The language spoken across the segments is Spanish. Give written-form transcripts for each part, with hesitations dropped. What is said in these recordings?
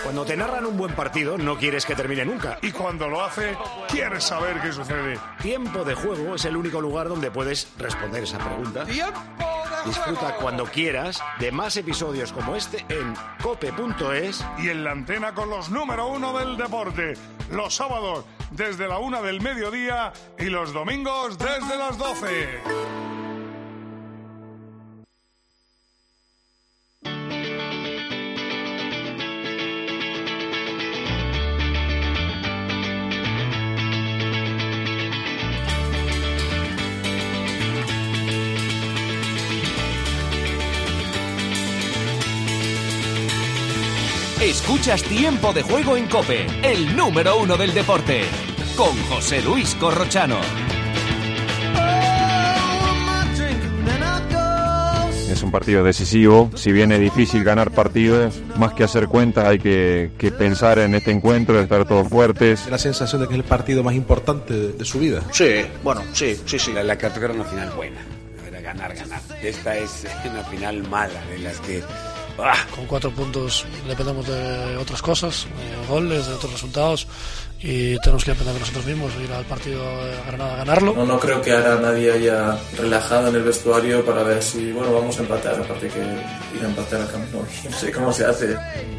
Cuando te narran un buen partido, no quieres que termine nunca. Y cuando lo hace, quieres saber qué sucede. Tiempo de Juego es el único lugar donde puedes responder esa pregunta. Disfruta cuando quieras de más episodios como este en cope.es y en la antena con los número 1 del deporte. Los sábados desde la 1 del mediodía y los domingos desde las 12. Escuchas Tiempo de Juego en COPE, el número 1 del deporte, con José Luis Corrochano. Es un partido decisivo, si bien es difícil ganar partidos, más que hacer cuentas hay que pensar en este encuentro, de estar todos fuertes. La sensación de que es el partido más importante de su vida. Sí, bueno, sí. La categoría es una final buena, ganar. Esta es una final mala, de las que... Con 4 puntos dependemos de otras cosas, de goles, de otros resultados, y tenemos que depender de nosotros mismos, ir al partido de Granada a ganarlo. No creo que ahora nadie haya relajado en el vestuario para ver si, vamos a empatar, aparte que ir a empatar al campo, no sé cómo se hace.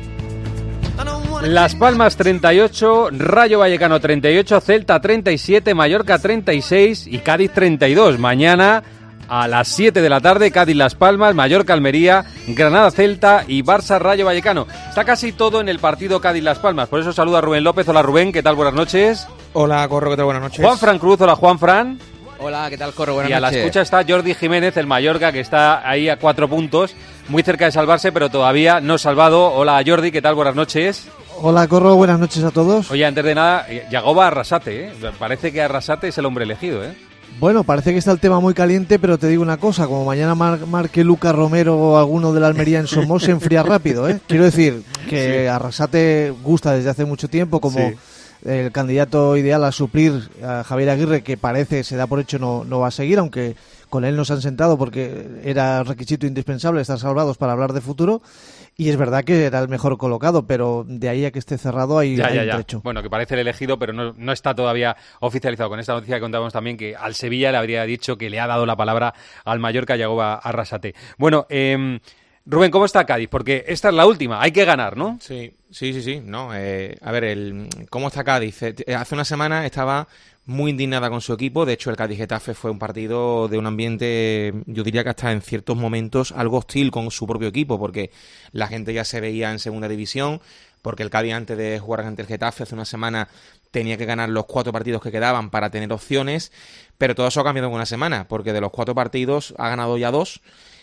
Las Palmas 38, Rayo Vallecano 38, Celta 37, Mallorca 36 y Cádiz 32. Mañana a las 7 de la tarde, Cádiz-Las Palmas, Mallorca-Almería, Granada-Celta y Barça-Rayo Vallecano. Está casi todo en el partido Cádiz-Las Palmas, por eso saluda a Rubén López. Hola Rubén, ¿qué tal? Buenas noches. Hola Corro, ¿qué tal? Buenas noches. Juanfran Cruz, hola Juanfran. Hola, ¿qué tal Corro? Buenas noches. Y a la escucha está Jordi Jiménez, el Mallorca, que está ahí a 4 puntos, muy cerca de salvarse, pero todavía no salvado. Hola Jordi, ¿qué tal? Buenas noches. Hola Corro, buenas noches a todos. Oye, antes de nada, Yagoba Arrasate, ¿eh? Parece que Arrasate es el hombre elegido, ¿eh? Bueno, parece que está el tema muy caliente, pero te digo una cosa, como mañana marque Lucas Romero o alguno de la Almería en Somos, se enfría rápido, ¿eh? Quiero decir que Arrasate gusta desde hace mucho tiempo como el candidato ideal a suplir a Javier Aguirre, que parece, se da por hecho, no va a seguir, aunque con él nos han sentado porque era requisito indispensable estar salvados para hablar de futuro. Y es verdad que era el mejor colocado, pero de ahí a que esté cerrado hay un trecho. Bueno, que parece el elegido, pero no está todavía oficializado. Con esta noticia que contábamos también, que al Sevilla le habría dicho que le ha dado la palabra al Mallorca, Yagoba Arrasate. Bueno, Rubén, ¿cómo está Cádiz? Porque esta es la última, hay que ganar, ¿no? Sí. No, a ver, ¿cómo está Cádiz? Hace una semana estaba muy indignada con su equipo. De hecho, el Cádiz-Getafe fue un partido de un ambiente, yo diría que hasta en ciertos momentos algo hostil con su propio equipo, porque la gente ya se veía en segunda división, porque el Cádiz, antes de jugar ante el Getafe hace una semana, tenía que ganar los 4 partidos que quedaban para tener opciones, pero todo eso ha cambiado en una semana, porque de los 4 partidos ha ganado ya 2.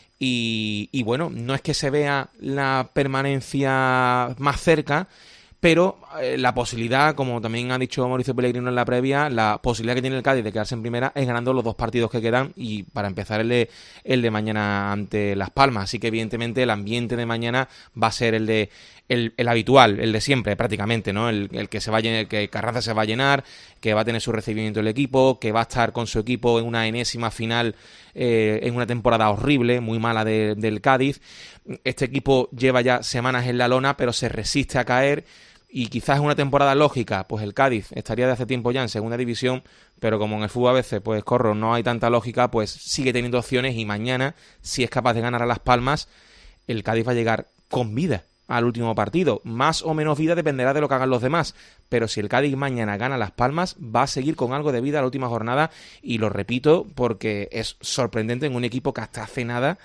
Y bueno, no es que se vea la permanencia más cerca, pero la posibilidad, como también ha dicho Mauricio Pellegrino en la previa, la posibilidad que tiene el Cádiz de quedarse en primera es ganando los 2 partidos que quedan, y para empezar el de mañana ante Las Palmas. Así que evidentemente el ambiente de mañana va a ser el habitual, el de siempre prácticamente, ¿no? El que se va a llenar, que Carranza se va a llenar, que va a tener su recibimiento el equipo, que va a estar con su equipo en una enésima final en una temporada horrible, muy mala del Cádiz. Este equipo lleva ya semanas en la lona, pero se resiste a caer. Y quizás en una temporada lógica, pues el Cádiz estaría de hace tiempo ya en segunda división, pero como en el fútbol a veces, pues Corro, no hay tanta lógica, pues sigue teniendo opciones, y mañana, si es capaz de ganar a Las Palmas, el Cádiz va a llegar con vida al último partido. Más o menos vida dependerá de lo que hagan los demás, pero si el Cádiz mañana gana Las Palmas, va a seguir con algo de vida a la última jornada, y lo repito porque es sorprendente en un equipo que hasta hace nada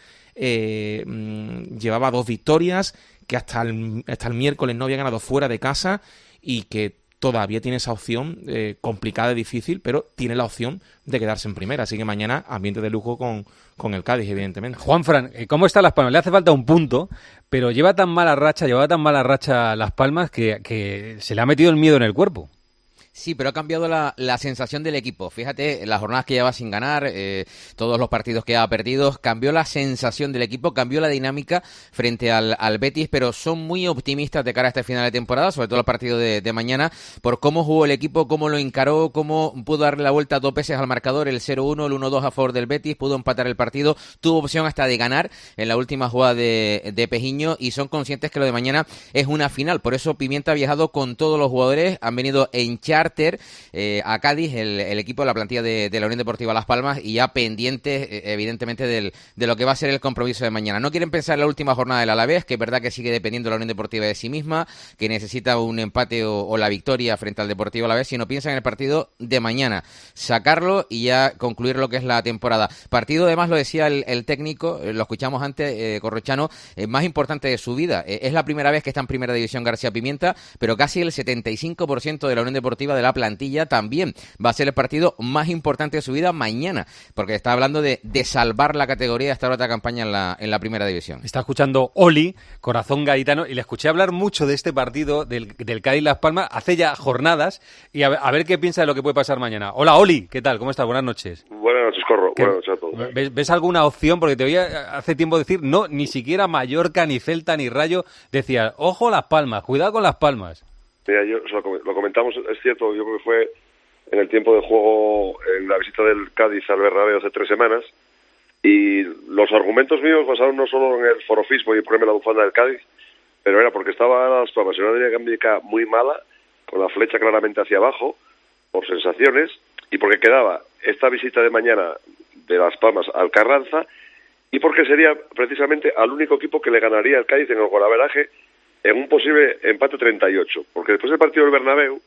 llevaba 2 victorias, que hasta el miércoles no había ganado fuera de casa, y que todavía tiene esa opción complicada y difícil, pero tiene la opción de quedarse en primera. Así que mañana ambiente de lujo con el Cádiz, evidentemente. Juanfran, ¿cómo está Las Palmas? Le hace falta un punto, pero llevaba tan mala racha Las Palmas que se le ha metido el miedo en el cuerpo. Sí, pero ha cambiado la sensación del equipo. Fíjate, las jornadas que lleva sin ganar, todos los partidos que ha perdido, cambió la sensación del equipo, cambió la dinámica frente al Betis, pero son muy optimistas de cara a este final de temporada, sobre todo el partido de mañana, por cómo jugó el equipo, cómo lo encaró, cómo pudo darle la vuelta 2 veces al marcador, el 0-1, el 1-2 a favor del Betis, pudo empatar el partido, tuvo opción hasta de ganar en la última jugada de Pejiño, y son conscientes que lo de mañana es una final. Por eso Pimienta ha viajado con todos los jugadores, han venido en charter a Cádiz, el equipo de la plantilla de la Unión Deportiva Las Palmas, y ya pendientes evidentemente de lo que va a ser el compromiso de mañana. No quieren pensar en la última jornada del Alavés, que es verdad que sigue dependiendo la Unión Deportiva de sí misma, que necesita un empate o la victoria frente al Deportivo Alavés, sino piensan en el partido de mañana, sacarlo y ya concluir lo que es la temporada. Partido, además, lo decía el técnico, lo escuchamos antes, Corrochano, más importante de su vida. Es la primera vez que está en primera división García Pimienta, pero casi el 75% de la Unión Deportiva de la plantilla también va a ser el partido más importante de su vida mañana, porque está hablando de salvar la categoría de esta otra campaña en la primera división. Está escuchando Oli, corazón gaditano, y le escuché hablar mucho de este partido del Cádiz Las Palmas hace ya jornadas, y a ver qué piensa de lo que puede pasar mañana. Hola Oli, ¿qué tal? ¿Cómo estás? Buenas noches. Buenas noches, Corro. Buenas noches a todos. ¿Ves alguna opción? Porque te oía hace tiempo decir, no, ni siquiera Mallorca, ni Celta, ni Rayo. Decías, ojo Las Palmas, cuidado con Las Palmas. Mira, lo comentamos, es cierto, yo creo que fue en el tiempo de juego, en la visita del Cádiz al Bernabéu hace 3 semanas, y los argumentos míos basaron no solo en el forofismo y ponerme la bufanda del Cádiz, pero era porque estaba Las Palmas en una dinámica muy mala, con la flecha claramente hacia abajo, por sensaciones, y porque quedaba esta visita de mañana de Las Palmas al Carranza, y porque sería precisamente al único equipo que le ganaría el Cádiz en el golaveraje en un posible empate 38, porque después del partido del Bernabéu,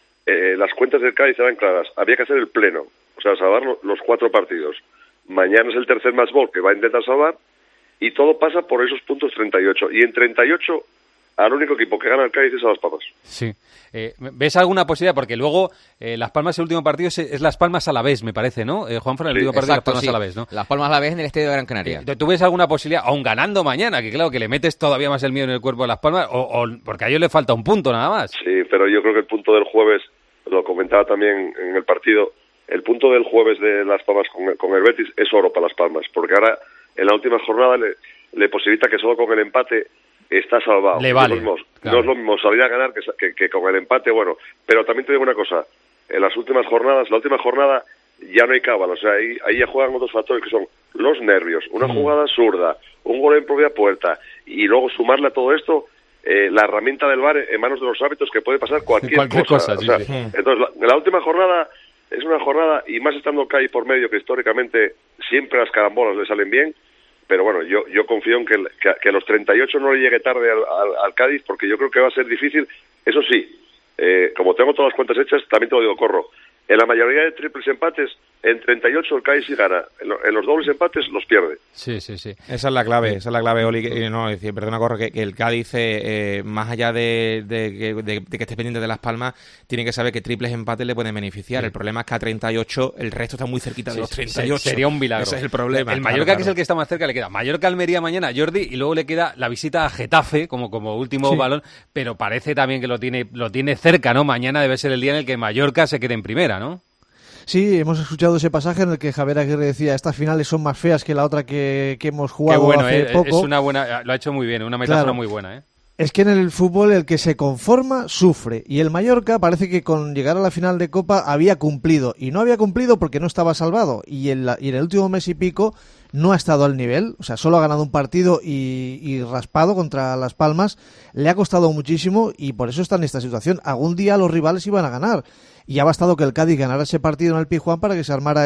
las cuentas del Cádiz eran claras, había que hacer el pleno, o sea, salvar los 4 partidos. Mañana es el tercer match ball que va a intentar salvar, y todo pasa por esos puntos 38, y en 38 al único equipo que gana el Cádiz es a Las Palmas. Sí. ¿Ves alguna posibilidad? Porque luego Las Palmas, el último partido es Las Palmas Alavés, me parece, ¿no? Juanfran, el último partido exacto, Las Palmas Alavés, ¿no? Las Palmas Alavés en el Estadio de Gran Canaria. ¿Tú ves alguna posibilidad, aun ganando mañana, que claro, que le metes todavía más el miedo en el cuerpo a Las Palmas, o porque a ellos le falta un punto nada más? Sí, pero yo creo que el punto del jueves, lo comentaba también en el partido, el punto del jueves de Las Palmas con el Betis es oro para Las Palmas, porque ahora en la última jornada le posibilita que solo con el empate está salvado. Le vale. No es lo mismo salir a ganar que con el empate, bueno. Pero también te digo una cosa, en las últimas jornadas, la última jornada ya no hay cábala, o sea, ahí ya juegan otros factores que son los nervios, una jugada absurda, un gol en propia puerta, y luego sumarle a todo esto la herramienta del VAR en manos de los árbitros, que puede pasar cualquier cosa. Sí, o sea, sí. Entonces, la última jornada es una jornada, y más estando Cádiz por medio, que históricamente siempre las carambolas le salen bien. Pero bueno, yo confío en que a los 38 no le llegue tarde al Cádiz, porque yo creo que va a ser difícil. Eso sí, como tengo todas las cuentas hechas, también te lo digo, Corro. En la mayoría de triples empates, en 38 el Cádiz sí gana. En los dobles empates los pierde. Sí. Esa es la clave, Oli. Perdona, Corro, que el Cádiz, más allá de que esté pendiente de Las Palmas, tiene que saber que triples empates le pueden beneficiar. Sí. El problema es que a 38 el resto está muy cerquita de los 38. Sería un milagro. Ese es el problema. El Mallorca, que es el que está más cerca, le queda Mallorca-Almería mañana, Jordi, y luego le queda la visita a Getafe como último balón, pero parece también que lo tiene cerca, ¿no? Mañana debe ser el día en el que Mallorca se quede en primera, ¿no? Sí, hemos escuchado ese pasaje en el que Javier Aguirre decía, estas finales son más feas que la otra que hemos jugado. Qué bueno, hace poco. Es una buena, lo ha hecho muy bien, una metáfora muy buena, ¿eh? Es que en el fútbol el que se conforma sufre, y el Mallorca parece que con llegar a la final de Copa había cumplido, y no había cumplido porque no estaba salvado, y en el último mes y pico no ha estado al nivel, o sea, solo ha ganado un partido y raspado contra Las Palmas, le ha costado muchísimo y por eso está en esta situación. Algún día los rivales iban a ganar, y ha bastado que el Cádiz ganara ese partido en el Pizjuán para que se armara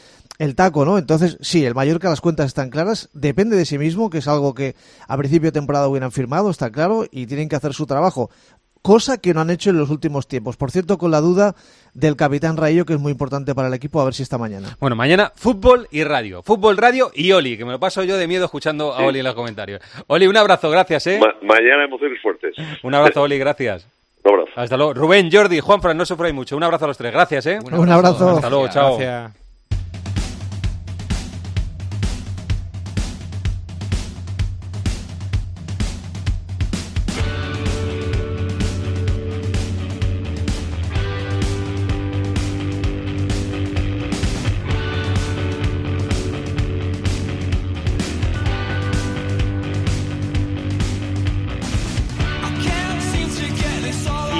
el taco, ¿no? Entonces, sí, el Mallorca, las cuentas están claras, depende de sí mismo, que es algo que a principio de temporada hubieran firmado, está claro, y tienen que hacer su trabajo, cosa que no han hecho en los últimos tiempos. Por cierto, con la duda del capitán Rayo, que es muy importante para el equipo, a ver si está mañana. Bueno, mañana fútbol y radio. Fútbol, radio y Oli, que me lo paso yo de miedo escuchando a Oli en los comentarios. Oli, un abrazo, gracias, ¿eh? Mañana emociones fuertes. Un abrazo, Oli, gracias. Un abrazo. Hasta luego. Rubén, Jordi, Juanfran, no sufráis mucho. Un abrazo a los tres. Gracias, ¿eh? Un abrazo. Hasta luego, chao. Gracias.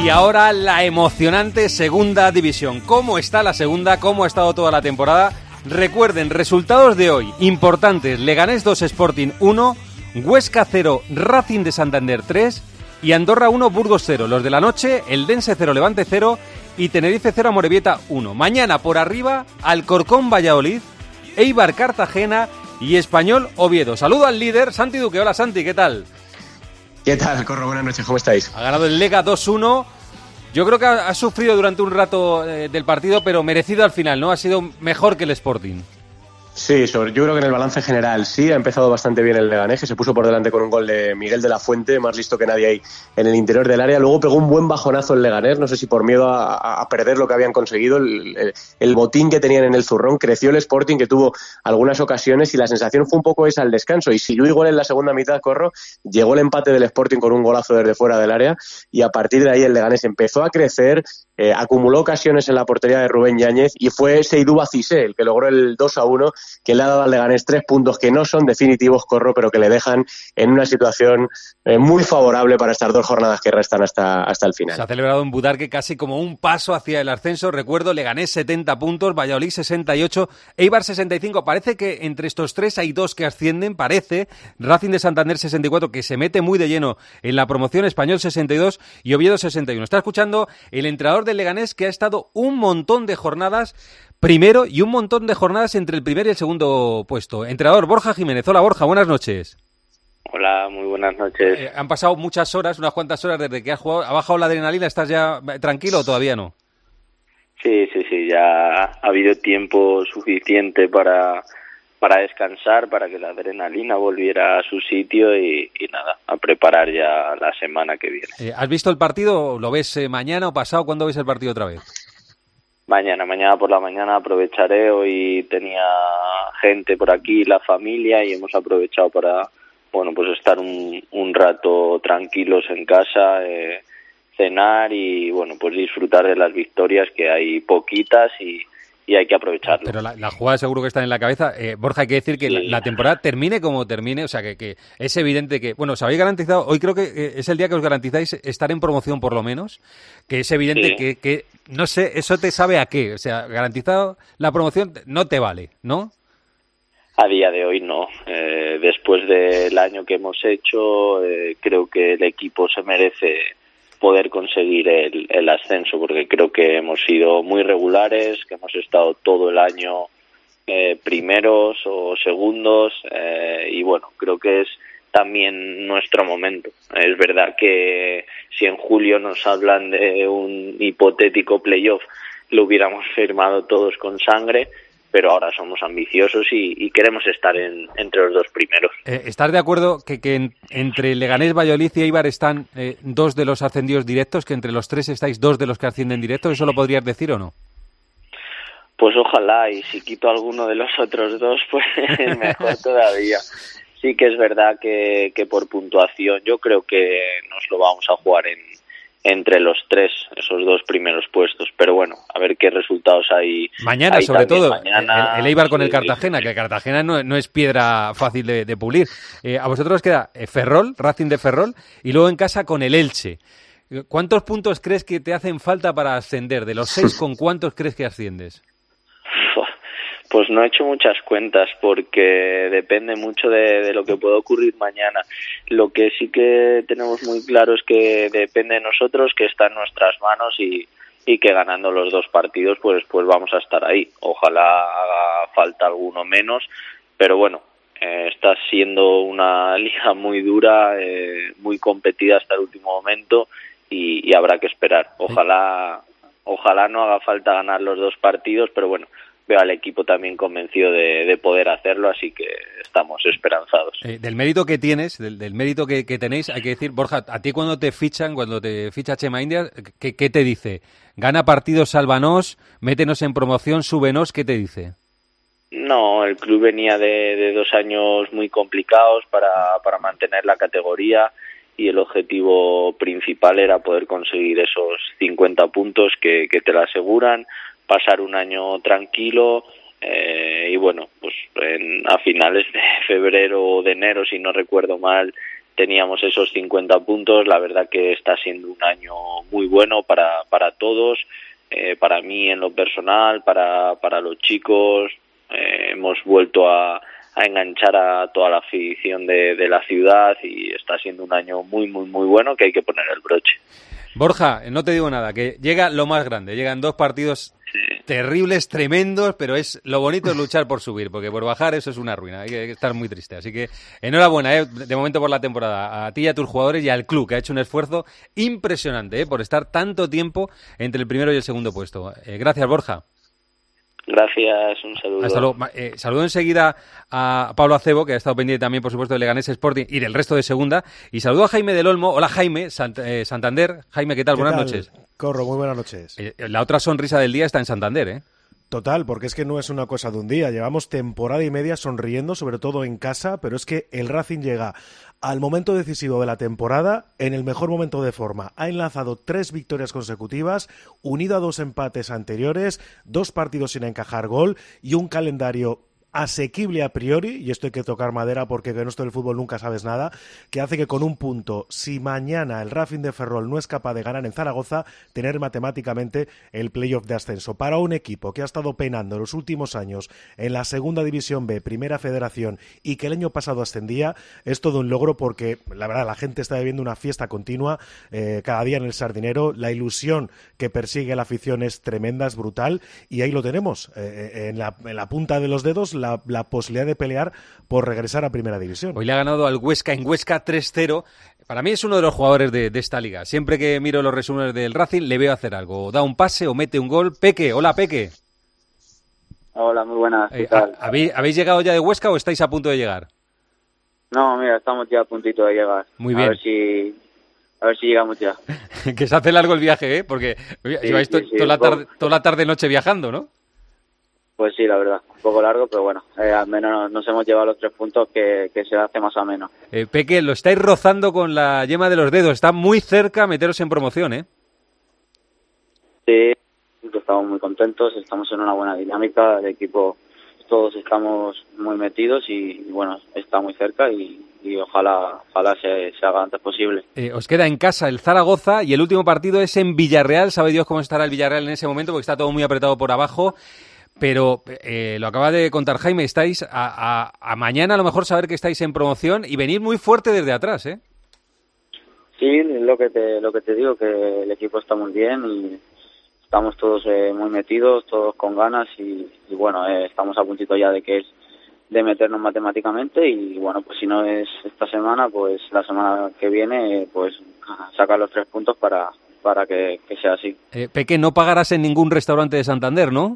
Y ahora la emocionante segunda división. ¿Cómo está la segunda? ¿Cómo ha estado toda la temporada? Recuerden, resultados de hoy importantes. Leganés 2, Sporting 1, Huesca 0, Racing de Santander 3 y Andorra 1, Burgos 0. Los de la noche, Eldense 0, Levante 0 y Tenerife 0, Amorebieta 1. Mañana por arriba, Alcorcón Valladolid, Eibar Cartagena y Español Oviedo. Saludo al líder, Santi Duque. Hola Santi, ¿qué tal? ¿Qué tal, Corro? Buenas noches, ¿cómo estáis? Ha ganado el Lega 2-1. Yo creo que ha sufrido durante un rato del partido, pero merecido al final, ¿no? Ha sido mejor que el Sporting. Sí, yo creo que en el balance general sí, ha empezado bastante bien el Leganés, que se puso por delante con un gol de Miguel de la Fuente, más listo que nadie ahí en el interior del área. Luego pegó un buen bajonazo el Leganés, no sé si por miedo a perder lo que habían conseguido, el botín que tenían en el zurrón. Creció el Sporting, que tuvo algunas ocasiones, y la sensación fue un poco esa al descanso. Y si yo igual en la segunda mitad, Corro, llegó el empate del Sporting con un golazo desde fuera del área, y a partir de ahí el Leganés empezó a crecer, acumuló ocasiones en la portería de Rubén Yáñez, y fue Seydou Cissé el que logró el 2-1, que le ha dado al Leganés 3 puntos que no son definitivos, Corro, pero que le dejan en una situación muy favorable para estas 2 jornadas que restan hasta el final. Se ha celebrado en Butarque casi como un paso hacia el ascenso. Recuerdo, Leganés 70 puntos, Valladolid 68, Eibar 65. Parece que entre estos 3 hay 2 que ascienden, parece. Racing de Santander 64, que se mete muy de lleno en la promoción, Español 62 y Oviedo 61. Está escuchando el entrenador del Leganés, que ha estado un montón de jornadas primero y un montón de jornadas entre el primer y el segundo puesto. Entrenador Borja Jiménez. Hola Borja, buenas noches. Hola, muy buenas noches. Han pasado muchas horas, unas cuantas horas desde que has jugado. ¿Ha bajado la adrenalina? ¿Estás ya tranquilo o todavía no? Sí, ya ha habido tiempo suficiente para descansar, para que la adrenalina volviera a su sitio y nada, a preparar ya la semana que viene. ¿Has visto el partido? ¿Lo ves mañana o pasado? ¿Cuándo ves el partido otra vez? Mañana por la mañana aprovecharé. Hoy tenía gente por aquí, la familia, y hemos aprovechado para, pues estar un rato tranquilos en casa, cenar y, pues disfrutar de las victorias, que hay poquitas y hay que aprovecharlo. Pero la jugada seguro que está en la cabeza. Borja, hay que decir que sí, la temporada termine como termine, o sea que es evidente que, os habéis garantizado, hoy creo que es el día que os garantizáis estar en promoción por lo menos, que es evidente sí, que no sé, eso te sabe a qué, o sea, garantizado la promoción no te vale, ¿no? A día de hoy no. Después del año que hemos hecho, creo que el equipo se merece poder conseguir el ascenso, porque creo que hemos sido muy regulares, que hemos estado todo el año primeros o segundos, y creo que es también nuestro momento. Es verdad que si en julio nos hablan de un hipotético playoff, lo hubiéramos firmado todos con sangre, pero ahora somos ambiciosos y queremos estar entre los 2 primeros. ¿Estás de acuerdo que entre Leganés, Valladolid y Eibar están 2 de los ascendidos directos, que entre los 3 estáis 2 de los que ascienden directos? ¿Eso lo podrías decir o no? Pues ojalá, y si quito alguno de los otros 2, pues mejor todavía. Sí que es verdad que por puntuación yo creo que nos lo vamos a jugar entre los 3, esos 2 primeros puestos, pero a ver qué resultados hay mañana, hay sobre todo mañana, el Eibar con el Cartagena, que el Cartagena no es piedra fácil de pulir. A vosotros os queda Ferrol, Racing de Ferrol, y luego en casa con el Elche. ¿Cuántos puntos crees que te hacen falta para ascender? De los 6, ¿con cuántos crees que asciendes? Pues no he hecho muchas cuentas, porque depende mucho de lo que pueda ocurrir mañana. Lo que sí que tenemos muy claro es que depende de nosotros, que está en nuestras manos y que ganando los 2 partidos pues vamos a estar ahí. Ojalá haga falta alguno menos, pero está siendo una liga muy dura, muy competida hasta el último momento y habrá que esperar. Ojalá no haga falta ganar los 2 partidos, pero veo al equipo también convencido de poder hacerlo, así que estamos esperanzados. Del mérito que tienes, del mérito que tenéis, hay que decir, Borja, a ti cuando te ficha Chema India, ¿qué te dice? ¿Gana partidos, sálvanos, métenos en promoción, súbenos? ¿Qué te dice? No, el club venía de 2 años muy complicados para mantener la categoría, y el objetivo principal era poder conseguir esos 50 puntos que te lo aseguran, pasar un año tranquilo, y a finales de febrero o de enero, si no recuerdo mal, teníamos esos 50 puntos. La verdad que está siendo un año muy bueno para todos, para mí en lo personal, para los chicos. Hemos vuelto a enganchar a toda la afición de la ciudad y está siendo un año muy, muy, muy bueno que hay que poner el broche. Borja, no te digo nada, que llega lo más grande, llegan 2 partidos terribles, tremendos, pero lo bonito es luchar por subir, porque por bajar eso es una ruina, hay que estar muy triste. Así que enhorabuena, de momento por la temporada, a ti y a tus jugadores y al club, que ha hecho un esfuerzo impresionante por estar tanto tiempo entre el primero y el segundo puesto. Gracias, Borja. Gracias, un saludo. Hasta luego. Saludo enseguida a Pablo Acebo, que ha estado pendiente también, por supuesto, de Leganés Sporting y del resto de segunda. Y saludo a Jaime del Olmo. Hola, Jaime, Santander. Jaime, ¿qué tal? Buenas noches. Corro, muy buenas noches. La otra sonrisa del día está en Santander, ¿eh? Total, porque es que no es una cosa de un día. Llevamos temporada y media sonriendo, sobre todo en casa, pero es que el Racing llega al momento decisivo de la temporada en el mejor momento de forma. Ha enlazado 3 victorias consecutivas, unido a 2 empates anteriores, 2 partidos sin encajar gol y un calendario asequible a priori, y esto hay que tocar madera porque en esto del fútbol nunca sabes nada, que hace que con un punto, si mañana el Racing de Ferrol no es capaz de ganar en Zaragoza, tener matemáticamente el playoff de ascenso. Para un equipo que ha estado penando en los últimos años en la Segunda División B, Primera Federación, y que el año pasado ascendía, es todo un logro porque, la verdad, la gente está viviendo una fiesta continua cada día en el Sardinero, la ilusión que persigue la afición es tremenda, es brutal, y ahí lo tenemos, en la punta de los dedos, la posibilidad de pelear por regresar a Primera División. Hoy le ha ganado al Huesca en Huesca 3-0. Para mí es uno de los jugadores de esta liga. Siempre que miro los resúmenes del Racing le veo hacer algo. O da un pase o mete un gol. Peque, hola Peque. Hola, muy buenas. ¿Qué tal? ¿Habéis llegado ya de Huesca o estáis a punto de llegar? No, mira, estamos ya a puntito de llegar. Muy bien. A ver si llegamos ya. Que se hace largo el viaje, ¿eh? Porque lleváis toda la tarde-noche viajando, ¿no? Pues sí, la verdad, un poco largo, pero bueno, al menos nos hemos llevado los 3 puntos que se hace más o menos. Peque, lo estáis rozando con la yema de los dedos, está muy cerca meteros en promoción, ¿eh? Sí, estamos muy contentos, estamos en una buena dinámica, el equipo, todos estamos muy metidos y bueno, está muy cerca y ojalá se haga antes posible. Os queda en casa el Zaragoza y el último partido es en Villarreal, sabe Dios cómo estará el Villarreal en ese momento porque está todo muy apretado por abajo. Pero lo acaba de contar Jaime, estáis a mañana a lo mejor saber que estáis en promoción y venir muy fuerte desde atrás, ¿eh? Sí, lo que te digo, que el equipo está muy bien y estamos todos muy metidos, todos con ganas y bueno, estamos a puntito ya de meternos matemáticamente y bueno, pues si no es esta semana, pues la semana que viene, pues sacar los 3 puntos para que sea así. Peque, no pagarás en ningún restaurante de Santander, ¿no?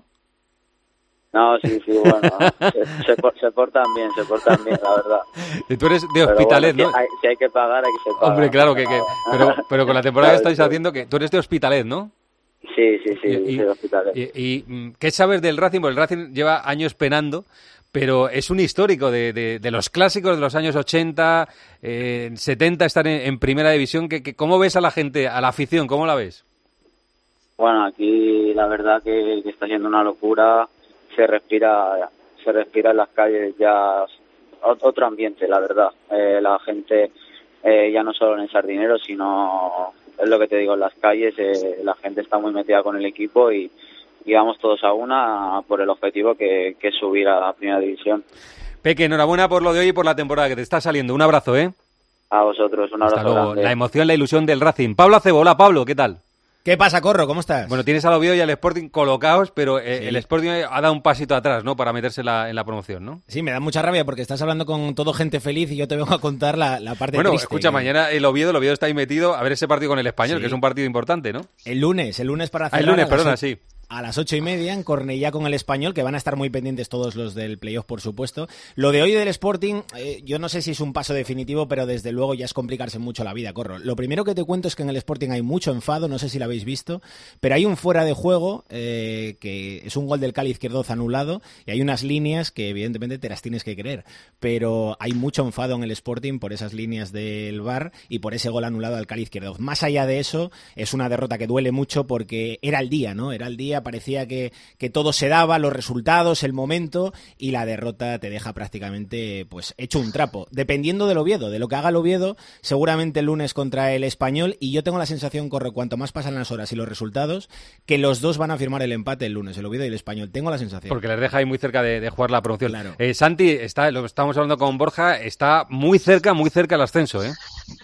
No, sí, bueno, se portan bien, la verdad. Tú eres de Hospitalet, bueno, ¿no? Si hay que pagar, hay que pagar. Hombre, claro pero con la temporada que estáis haciendo, que tú eres de Hospitalet, ¿no? Sí, de Hospitalet. ¿Y qué sabes del Racing? Porque el Racing lleva años penando, pero es un histórico de los clásicos de los años 80, 70, estar en Primera División. ¿Cómo ves a la gente, a la afición? ¿Cómo la ves? Bueno, aquí la verdad que está siendo una locura. Se respira en las calles ya otro ambiente, la verdad. La gente ya no solo en el Sardinero, sino, es lo que te digo, en las calles la gente está muy metida con el equipo y vamos todos a una por el objetivo que es subir a la Primera División. Peque, enhorabuena por lo de hoy y por la temporada que te está saliendo. Un abrazo, ¿eh? A vosotros, un abrazo. Hasta luego. Grande. La emoción, la ilusión del Racing. Pablo Acebo, hola Pablo, ¿qué tal? ¿Qué pasa, Corro? ¿Cómo estás? Bueno, tienes al Oviedo y al Sporting colocados, pero Sí. el Sporting ha dado un pasito atrás, ¿no? Para meterse en la promoción, ¿no? Sí, me da mucha rabia porque estás hablando con todo gente feliz y yo te vengo a contar la parte bueno, triste. escucha, mañana el Oviedo está ahí metido a ver ese partido con el Español, Sí. que es un partido importante, ¿no? El lunes para cerrar. El lunes, perdona, sí. A las 8:30 en Cornellá con el Español, que van a estar muy pendientes todos los del playoff, por supuesto. Lo de hoy del Sporting, yo no sé si es un paso definitivo, pero desde luego ya es complicarse mucho la vida, Corro. Lo primero que te cuento es que en el Sporting hay mucho enfado, no sé si lo habéis visto, pero hay un fuera de juego que es un gol del Cali Izquierdoz anulado y hay unas líneas que evidentemente te las tienes que creer, pero hay mucho enfado en el Sporting por esas líneas del VAR y por ese gol anulado al Cali Izquierdoz. Más allá de eso, es una derrota que duele mucho porque era el día, ¿no? Era el día media parecía que todo se daba, los resultados, el momento, y la derrota te deja prácticamente pues hecho un trapo. Dependiendo del Oviedo, de lo que haga el Oviedo, seguramente el lunes contra el Español, y yo tengo la sensación, Corro, cuanto más pasan las horas y los resultados, que los dos van a firmar el empate el lunes, el Oviedo y el Español. Tengo la sensación. Porque les deja ahí muy cerca de jugar la promoción. Claro. Santi, lo estamos hablando con Borja, está muy cerca el ascenso, ¿eh?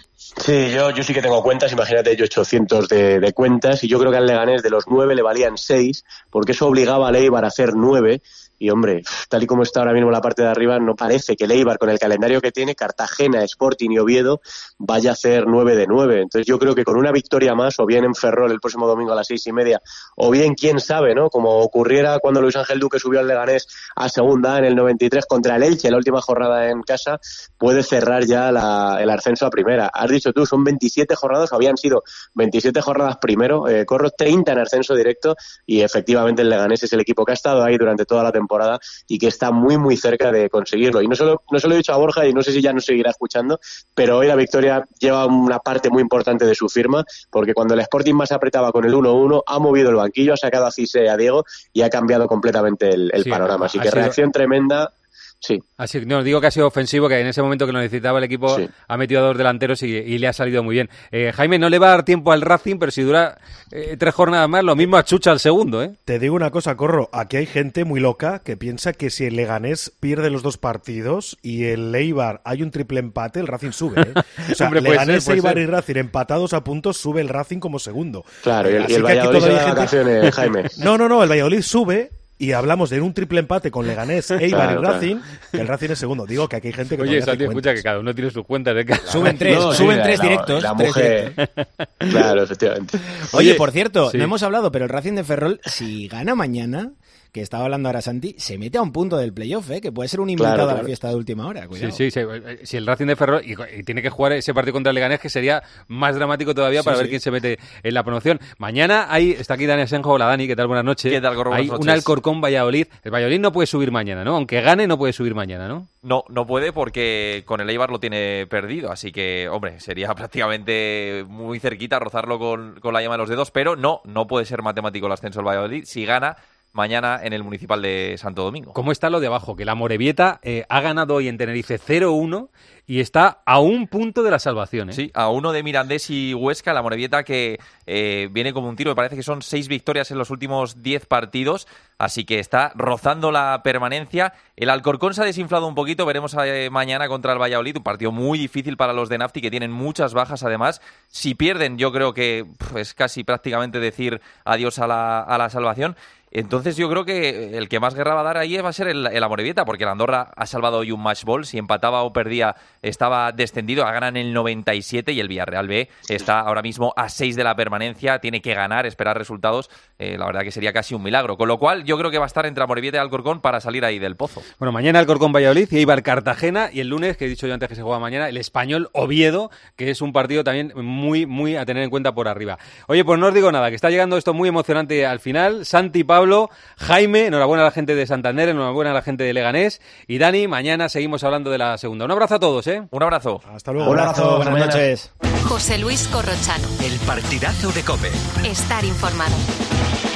Sí, yo sí que tengo cuentas, imagínate, yo he hecho cientos de cuentas, y yo creo que al Leganés de los 9 le valían 6, porque eso obligaba a Eibar a hacer 9, y hombre, tal y como está ahora mismo la parte de arriba, no parece que el Eibar, con el calendario que tiene, Cartagena, Sporting y Oviedo, vaya a hacer 9 de 9. Entonces yo creo que con una victoria más, o bien en Ferrol el próximo domingo a las 6:30, o bien, quién sabe, ¿no? Como ocurriera cuando Luis Ángel Duque subió al Leganés a segunda en el 93 contra el Elche, la última jornada en casa, puede cerrar ya el ascenso a primera. Has dicho tú, son 27 jornadas, o habían sido 27 jornadas primero, Corro 30 en ascenso directo, y efectivamente el Leganés es el equipo que ha estado ahí durante toda la temporada y que está muy muy cerca de conseguirlo. Y no se lo he dicho a Borja, y no sé si ya nos seguirá escuchando, pero hoy la victoria lleva una parte muy importante de su firma, porque cuando el Sporting más apretaba con el 1-1, ha movido el banquillo, ha sacado a Cisse y a Diego y ha cambiado completamente el panorama. Así que reacción tremenda. Sí. Así, no, digo que ha sido ofensivo, que en ese momento que lo necesitaba el equipo ha metido a 2 delanteros y le ha salido muy bien. Jaime, no le va a dar tiempo al Racing, pero si dura 3 jornadas más, lo mismo achucha al segundo, ¿eh? Te digo una cosa, Corro, aquí hay gente muy loca que piensa que si el Leganés pierde los 2 partidos y el Eibar hay un triple empate, el Racing sube, ¿eh? O sea, hombre, Leganés, Eibar y Racing empatados a puntos, sube el Racing como segundo. Claro, y el Valladolid se da vacaciones, Jaime. No, el Valladolid sube. Y hablamos de un triple empate con Leganés, Eibar y Racing, que el Racing es segundo. Digo que aquí hay gente que oye, Santi, escucha que cada uno tiene sus cuentas. Suben 3 directos. La mujer. Claro, efectivamente. Oye, por cierto, no hemos hablado, pero el Racing de Ferrol, si gana mañana, que estaba hablando ahora Santi, se mete a un punto del playoff, que puede ser un invitado a la fiesta de última hora. Cuidado. Sí. Si el Racing de Ferrol y tiene que jugar ese partido contra el Leganés, que sería más dramático todavía para ver quién se mete en la promoción. Mañana está aquí Dani Asenjo. Hola Dani, ¿qué tal? Buenas noches. ¿Qué tal, Corro? Hay un Alcorcón Valladolid. El Valladolid no puede subir mañana, ¿no? Aunque gane, no puede subir mañana, ¿no? No puede, porque con el Eibar lo tiene perdido, así que, hombre, sería prácticamente muy cerquita rozarlo con la yema de los dedos, pero no puede ser matemático el ascenso del Valladolid si gana mañana en el Municipal de Santo Domingo. ¿Cómo está lo de abajo? Que la Amorebieta ha ganado hoy en Tenerife 0-1 y está a un punto de la salvación, ¿eh? Sí, a 1 de Mirandés y Huesca, la Amorebieta que viene como un tiro, me parece que son 6 victorias en los últimos 10 partidos, así que está rozando la permanencia. El Alcorcón se ha desinflado un poquito, veremos mañana contra el Valladolid, un partido muy difícil para los de Nafti, que tienen muchas bajas además. Si pierden, yo creo que es casi prácticamente decir adiós a la salvación. Entonces yo creo que el que más guerra va a dar ahí va a ser el Amorebieta, porque el Andorra ha salvado hoy un match ball. Si empataba o perdía estaba descendido, a ganar en el 97, y el Villarreal B está ahora mismo a 6 de la permanencia, tiene que ganar, esperar resultados, la verdad que sería casi un milagro, con lo cual yo creo que va a estar entre Amorebieta y Alcorcón para salir ahí del pozo. Bueno, mañana Alcorcón Valladolid y Eibar Cartagena, y el lunes, que he dicho yo antes que se juega mañana, el Español Oviedo, que es un partido también muy, muy a tener en cuenta por arriba. Oye, pues no os digo nada, que está llegando esto muy emocionante al final. Santi, Pablo, Jaime, enhorabuena a la gente de Santander, enhorabuena a la gente de Leganés, y Dani, mañana seguimos hablando de la segunda. Un abrazo a todos, ¿eh? Un abrazo. Hasta luego. Un abrazo, buenas noches. José Luis Corrochano. El partidazo de COPE. Estar informado.